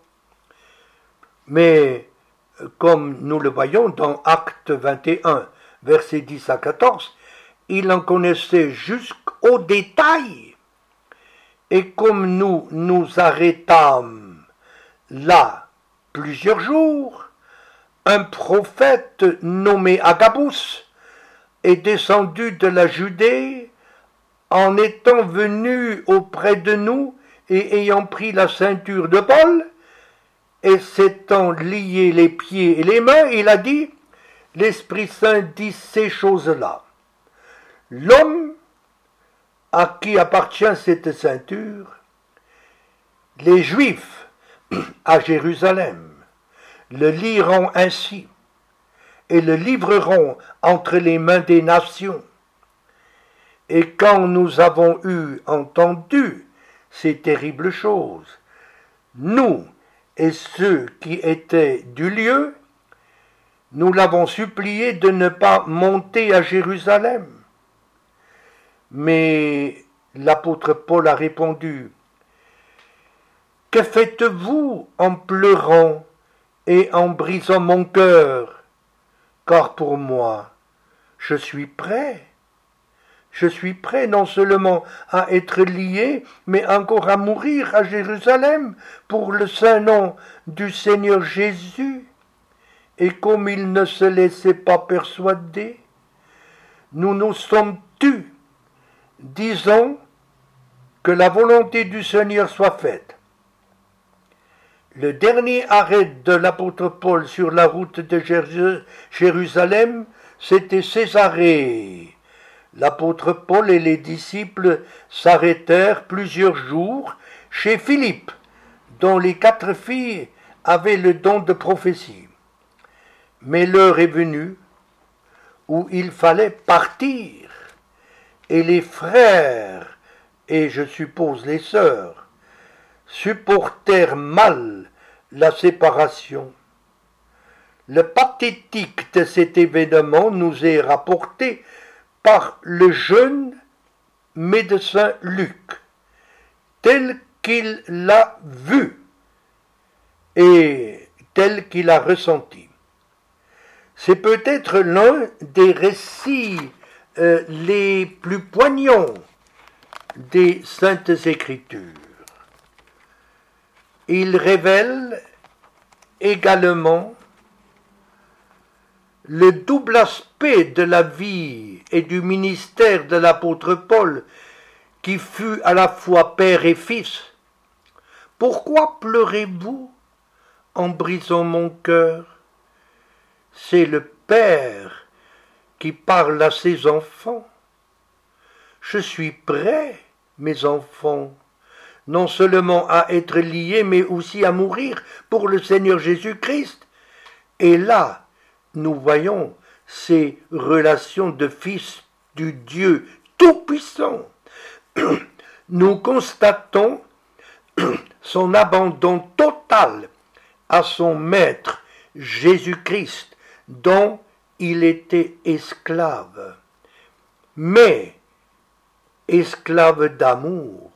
Speaker 1: Mais, comme nous le voyons dans Actes vingt et un, versets dix à quatorze, il en connaissait jusqu'au détail. Et comme nous nous arrêtâmes là plusieurs jours, un prophète nommé Agabus est descendu de la Judée en étant venu auprès de nous et ayant pris la ceinture de Paul et s'étant lié les pieds et les mains, il a dit, l'Esprit Saint dit ces choses-là. L'homme à qui appartient cette ceinture, les Juifs à Jérusalem le liront ainsi et le livreront entre les mains des nations. Et quand nous avons eu entendu ces terribles choses, nous et ceux qui étaient du lieu, nous l'avons supplié de ne pas monter à Jérusalem. Mais l'apôtre Paul a répondu, « Que faites-vous en pleurant et en brisant mon cœur? Car pour moi, je suis prêt. Je suis prêt non seulement à être lié, mais encore à mourir à Jérusalem pour le saint nom du Seigneur Jésus. » Et comme il ne se laissait pas persuader, nous nous sommes tus, disons que la volonté du Seigneur soit faite. Le dernier arrêt de l'apôtre Paul sur la route de Jérusalem, c'était Césarée. L'apôtre Paul et les disciples s'arrêtèrent plusieurs jours chez Philippe, dont les quatre filles avaient le don de prophétie. Mais l'heure est venue où il fallait partir, et les frères, et je suppose les sœurs, supportèrent mal la séparation. Le pathétique de cet événement nous est rapporté par le jeune médecin Luc, tel qu'il l'a vu et tel qu'il a ressenti. C'est peut-être l'un des récits euh, les plus poignants des Saintes Écritures. Il révèle également le double aspect de la vie et du ministère de l'apôtre Paul, qui fut à la fois père et fils. Pourquoi pleurez-vous en brisant mon cœur? C'est le père qui parle à ses enfants. Je suis prêt, mes enfants, non seulement à être lié, mais aussi à mourir pour le Seigneur Jésus-Christ. Et là, nous voyons ces relations de fils du Dieu Tout-Puissant. Nous constatons son abandon total à son Maître Jésus-Christ, dont il était esclave, mais esclave d'amour.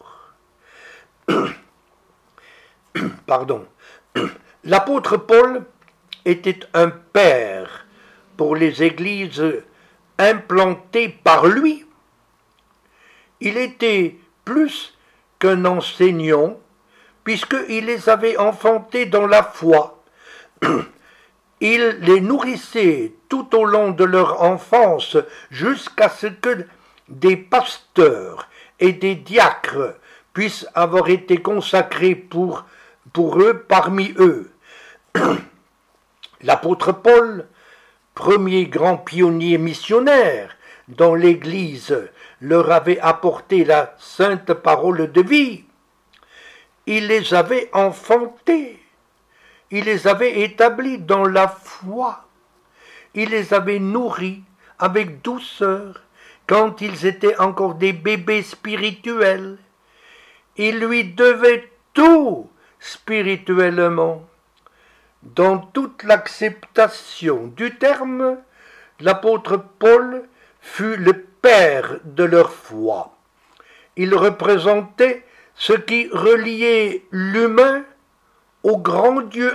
Speaker 1: Pardon. L'apôtre Paul était un père pour les églises implantées par lui. Il était plus qu'un enseignant, puisqu'il les avait enfantées dans la foi. Il les nourrissait tout au long de leur enfance jusqu'à ce que des pasteurs et des diacres puissent avoir été consacrés pour, pour eux parmi eux. L'apôtre Paul, premier grand pionnier missionnaire dans l'Église, leur avait apporté la sainte parole de vie. Il les avait enfantés. Il les avait établis dans la foi. Il les avait nourris avec douceur quand ils étaient encore des bébés spirituels. Il lui devait tout spirituellement. Dans toute l'acceptation du terme, l'apôtre Paul fut le père de leur foi. Il représentait ce qui reliait l'humain au grand Dieu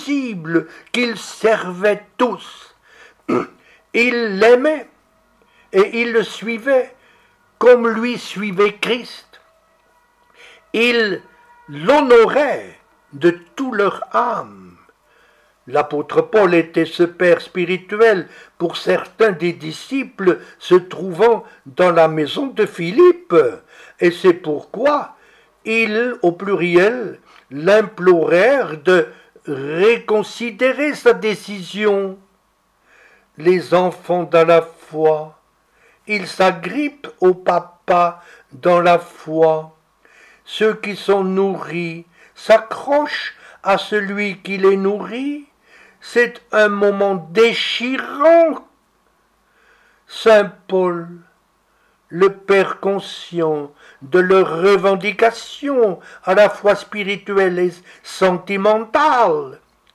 Speaker 1: invisible qu'ils servaient tous. Il l'aimait, et ils le suivaient comme lui suivait Christ. Ils l'honoraient de toute leur âme. L'apôtre Paul était ce père spirituel pour certains des disciples se trouvant dans la maison de Philippe, et c'est pourquoi ils, au pluriel, l'implorèrent de reconsidérer sa décision. Les enfants dans la foi, ils s'agrippent au papa dans la foi. Ceux qui sont nourris s'accrochent à celui qui les nourrit. C'est un moment déchirant. Saint Paul, le père conscient de leurs revendications à la fois spirituelles et sentimentales.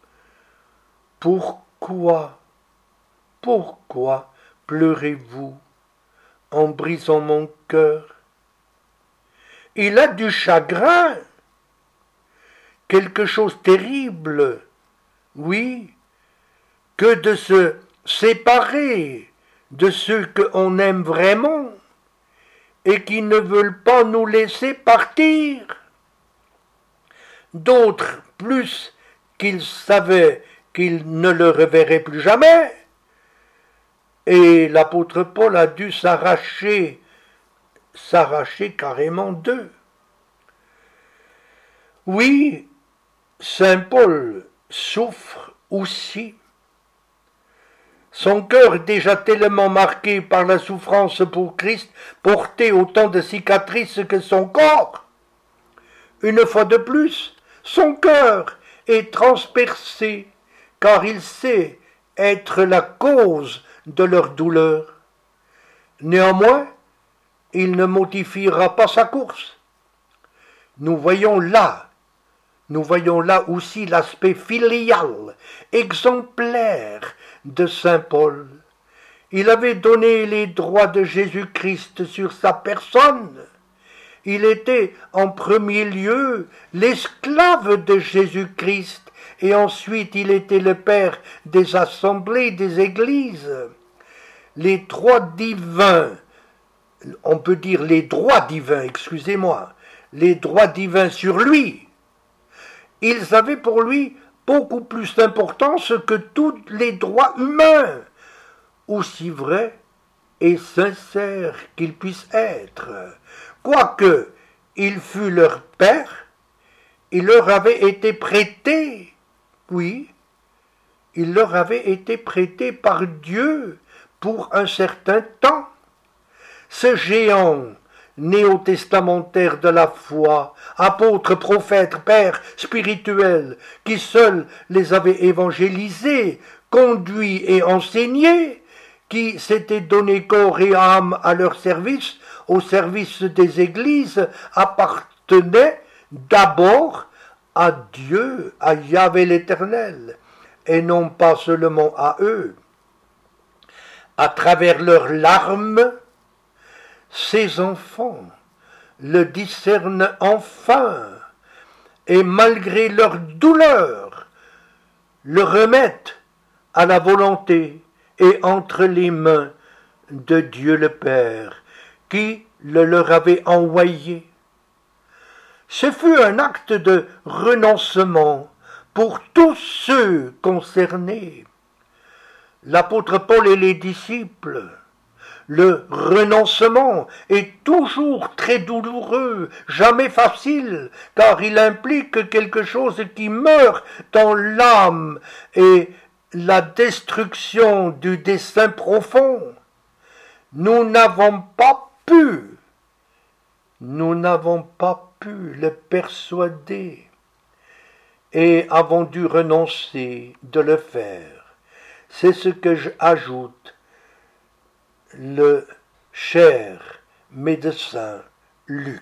Speaker 1: Pourquoi, pourquoi pleurez-vous en brisant mon cœur? Il a du chagrin, quelque chose de terrible, oui, que de se séparer de ceux qu'on aime vraiment et qui ne veulent pas nous laisser partir. D'autres, plus qu'ils savaient qu'ils ne le reverraient plus jamais, et l'apôtre Paul a dû s'arracher, s'arracher carrément d'eux. Oui, Saint Paul souffre aussi. Son cœur déjà tellement marqué par la souffrance pour Christ portait autant de cicatrices que son corps. Une fois de plus, son cœur est transpercé, car il sait être la cause de leur douleur. Néanmoins, il ne modifiera pas sa course. Nous voyons là Nous voyons là aussi l'aspect filial, exemplaire de saint Paul. Il avait donné les droits de Jésus-Christ sur sa personne. Il était en premier lieu l'esclave de Jésus-Christ et ensuite il était le père des assemblées, des églises. Les trois divins, on peut dire les droits divins, excusez-moi, les droits divins sur lui, ils avaient pour lui beaucoup plus d'importance que tous les droits humains, aussi vrais et sincères qu'ils puissent être. Quoique il fût leur père, il leur avait été prêté, oui, il leur avait été prêté par Dieu pour un certain temps. Ce géant néo-testamentaire de la foi, apôtre, prophète, père spirituel, qui seul les avait évangélisés, conduits et enseignés, qui s'était donné corps et âme à leur service, au service des églises, appartenait d'abord à Dieu, à Yahvé l'Éternel, et non pas seulement à eux. À travers leurs larmes, ces enfants le discernent enfin, et malgré leur douleur, le remettent à la volonté et entre les mains de Dieu le Père, qui le leur avait envoyé. Ce fut un acte de renoncement pour tous ceux concernés. L'apôtre Paul et les disciples, le renoncement est toujours très douloureux, jamais facile, car il implique quelque chose qui meurt dans l'âme et la destruction du dessein profond. Nous n'avons pas pu, nous n'avons pas pu le persuader et avons dû renoncer de le faire. C'est ce que j'ajoute. Le cher médecin Luc.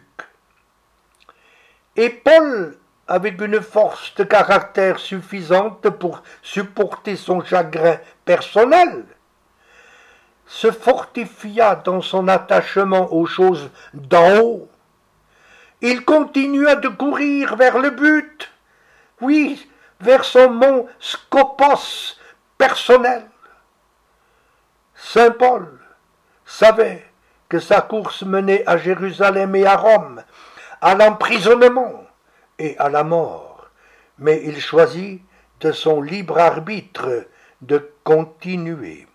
Speaker 1: Et Paul, avec une force de caractère suffisante pour supporter son chagrin personnel, se fortifia dans son attachement aux choses d'en haut. Il continua de courir vers le but, oui, vers son mont Scopos personnel. Saint Paul, savait que sa course menait à Jérusalem et à Rome, à l'emprisonnement et à la mort, mais il choisit de son libre arbitre de continuer.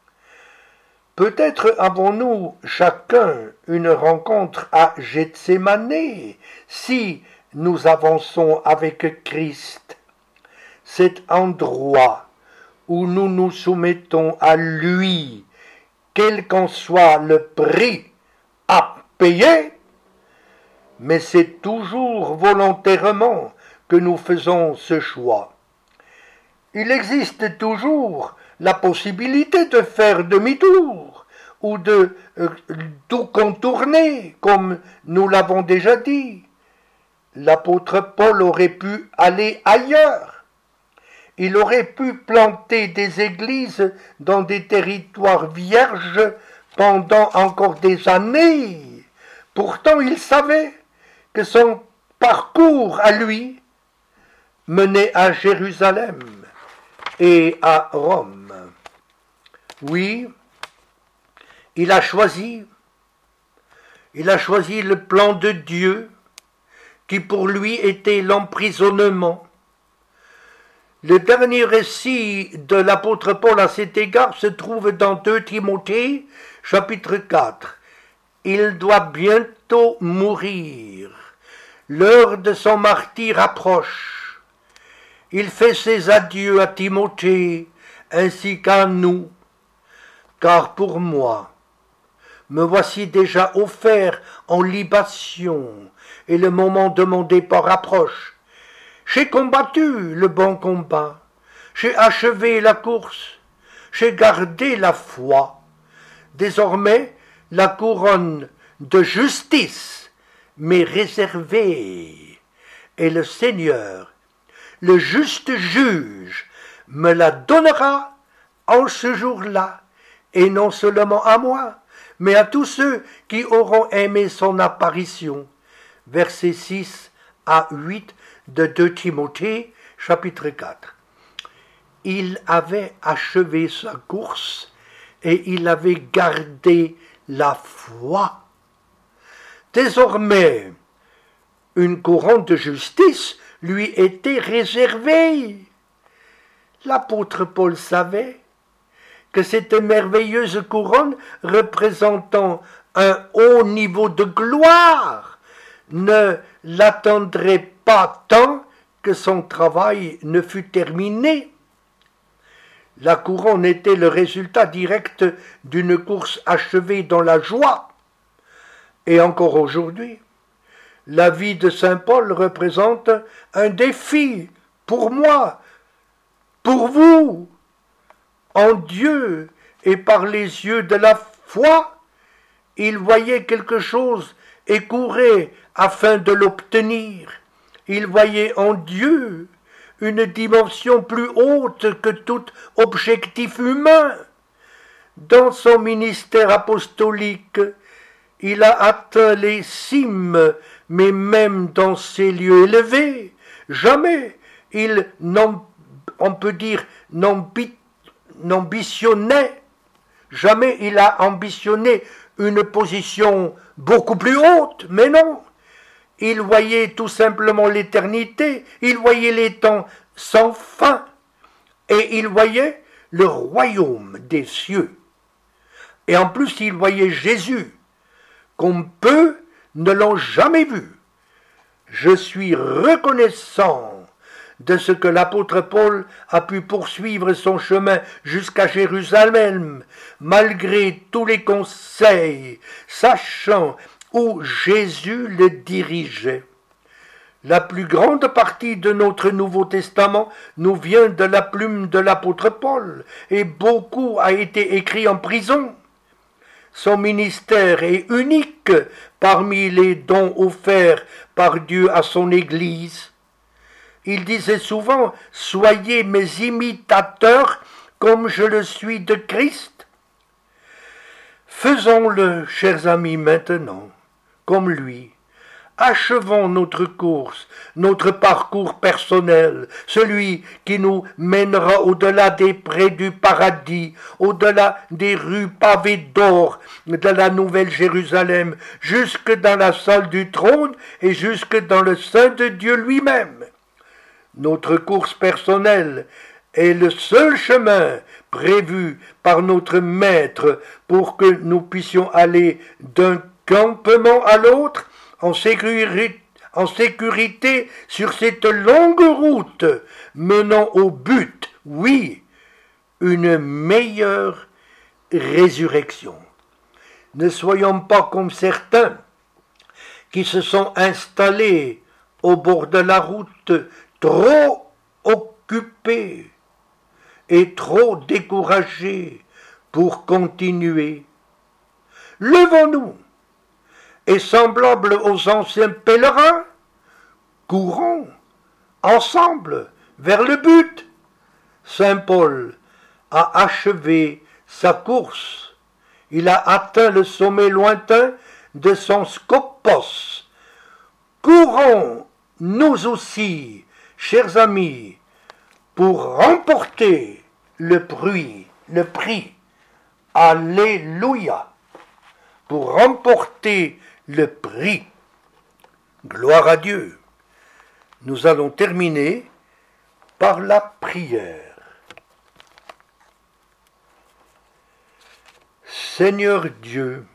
Speaker 1: Peut-être avons-nous chacun une rencontre à Gethsémane si nous avançons avec Christ, cet endroit où nous nous soumettons à lui, quel qu'en soit le prix à payer, mais c'est toujours volontairement que nous faisons ce choix. Il existe toujours la possibilité de faire demi-tour ou de euh, tout contourner, comme nous l'avons déjà dit. L'apôtre Paul aurait pu aller ailleurs. Il aurait pu planter des églises dans des territoires vierges pendant encore des années. Pourtant, il savait que son parcours à lui menait à Jérusalem et à Rome. Oui, il a choisi, il a choisi le plan de Dieu qui pour lui était l'emprisonnement. Le dernier récit de l'apôtre Paul à cet égard se trouve dans deux Timothée, chapitre quatre. Il doit bientôt mourir. L'heure de son martyre approche. Il fait ses adieux à Timothée ainsi qu'à nous, car pour moi, me voici déjà offert en libation, et le moment de mon départ approche. J'ai combattu le bon combat, j'ai achevé la course, j'ai gardé la foi. Désormais, la couronne de justice m'est réservée, et le Seigneur, le juste juge, me la donnera en ce jour-là, et non seulement à moi, mais à tous ceux qui auront aimé son apparition. Versets six à huit de deux Timothée, chapitre quatre. Il avait achevé sa course et il avait gardé la foi. Désormais, une couronne de justice lui était réservée. L'apôtre Paul savait que cette merveilleuse couronne représentant un haut niveau de gloire ne l'attendrait pas tant que son travail ne fut terminé. La couronne était le résultat direct d'une course achevée dans la joie. Et encore aujourd'hui, la vie de saint Paul représente un défi pour moi, pour vous. En Dieu et par les yeux de la foi, il voyait quelque chose et courait afin de l'obtenir. Il voyait en Dieu une dimension plus haute que tout objectif humain. Dans son ministère apostolique, il a atteint les cimes, mais même dans ces lieux élevés, jamais il, on peut dire, n'ambitionnait, jamais il a ambitionné une position beaucoup plus haute, mais non. Il voyait tout simplement l'éternité, il voyait les temps sans fin, et il voyait le royaume des cieux. Et en plus, il voyait Jésus, comme peu ne l'ont jamais vu. Je suis reconnaissant de ce que l'apôtre Paul a pu poursuivre son chemin jusqu'à Jérusalem, malgré tous les conseils, sachant où Jésus le dirigeait. La plus grande partie de notre Nouveau Testament nous vient de la plume de l'apôtre Paul, et beaucoup a été écrit en prison. Son ministère est unique parmi les dons offerts par Dieu à son Église. Il disait souvent « Soyez mes imitateurs comme je le suis de Christ ». Faisons-le, chers amis, maintenant, comme lui, achevons notre course, notre parcours personnel, celui qui nous mènera au-delà des prés du paradis, au-delà des rues pavées d'or de la Nouvelle Jérusalem, jusque dans la salle du trône et jusque dans le sein de Dieu lui-même. Notre course personnelle est le seul chemin prévu par notre Maître pour que nous puissions aller d'un campement à l'autre en sécurité, en sécurité sur cette longue route menant au but, oui, une meilleure résurrection. Ne soyons pas comme certains qui se sont installés au bord de la route, trop occupés et trop découragés pour continuer. Levons-nous et semblables aux anciens pèlerins, courons ensemble vers le but. Saint Paul a achevé sa course. Il a atteint le sommet lointain de son skopos. Courons, nous aussi, chers amis, pour remporter le prix, le prix. Alléluia. Pour remporter le prix. Gloire à Dieu. Nous allons terminer par la prière. Seigneur Dieu,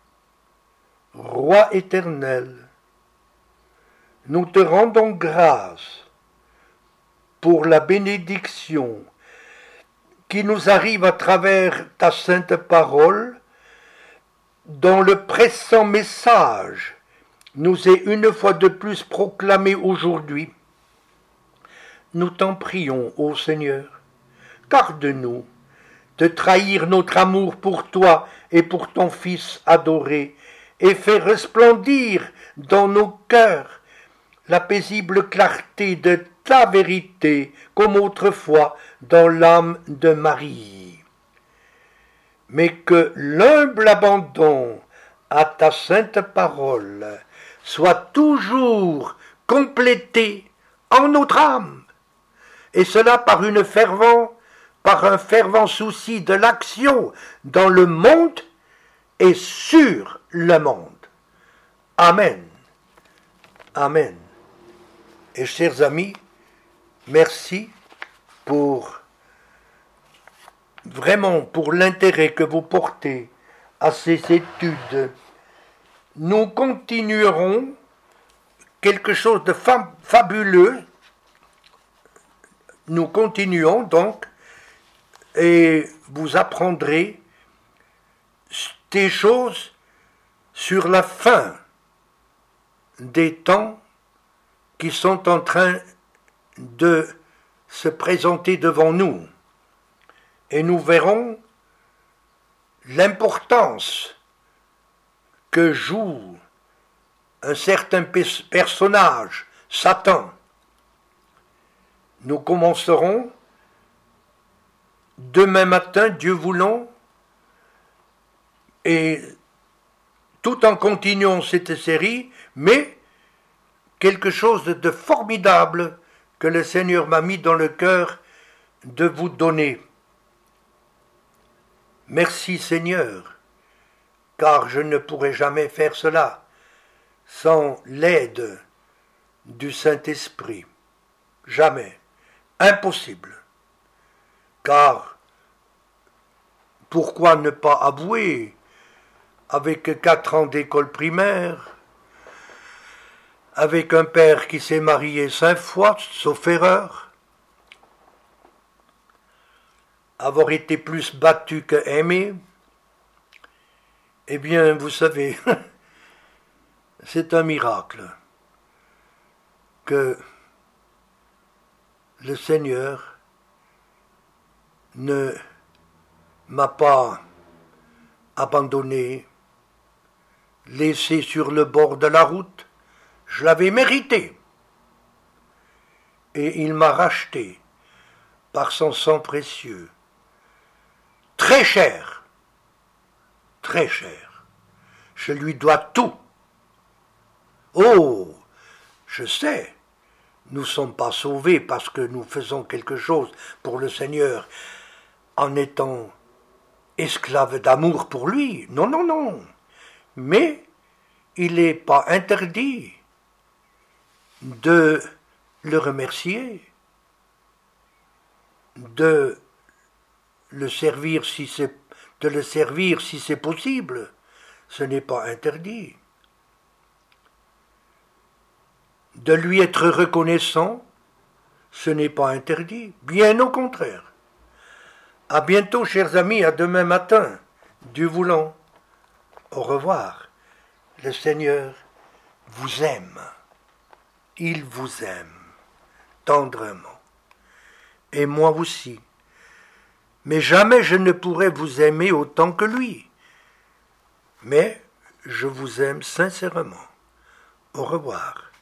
Speaker 1: Roi éternel, nous te rendons grâce pour la bénédiction qui nous arrive à travers ta sainte parole, dont le pressant message nous est une fois de plus proclamé aujourd'hui. Nous t'en prions, ô Seigneur, garde-nous de trahir notre amour pour toi et pour ton Fils adoré, et fais resplendir dans nos cœurs la paisible clarté de ta vérité, comme autrefois dans l'âme de Marie. Mais que l'humble abandon à ta sainte parole soit toujours complété en notre âme, et cela par une fervent, par un fervent souci de l'action dans le monde et sur le monde. Amen. Amen. Et chers amis, merci pour vraiment pour l'intérêt que vous portez à ces études. Nous continuerons quelque chose de fabuleux. Nous continuons donc et vous apprendrez des choses sur la fin des temps qui sont en train de se présenter devant nous. Et nous verrons l'importance que joue un certain personnage, Satan. Nous commencerons demain matin, Dieu voulant, et tout en continuant cette série, mais quelque chose de formidable que le Seigneur m'a mis dans le cœur de vous donner. Merci Seigneur, car je ne pourrai jamais faire cela sans l'aide du Saint-Esprit. Jamais. Impossible. Car pourquoi ne pas avouer, avec quatre ans d'école primaire, avec un père qui s'est marié cinq fois, sauf erreur, avoir été plus battu que aimé, eh bien, vous savez, c'est un miracle que le Seigneur ne m'a pas abandonné, laissé sur le bord de la route. Je l'avais mérité. Et il m'a racheté par son sang précieux. Très cher. Très cher. Je lui dois tout. Oh, je sais, nous ne sommes pas sauvés parce que nous faisons quelque chose pour le Seigneur en étant esclaves d'amour pour lui. Non, non, non. Mais il n'est pas interdit de le remercier, de le servir si c'est de le servir si c'est possible. Ce n'est pas interdit. De lui être reconnaissant, ce n'est pas interdit. Bien au contraire. À bientôt, chers amis, à demain matin, Dieu voulant. Au revoir. Le Seigneur vous aime. Il vous aime tendrement. Et moi aussi. Mais jamais je ne pourrai vous aimer autant que lui. Mais je vous aime sincèrement. Au revoir.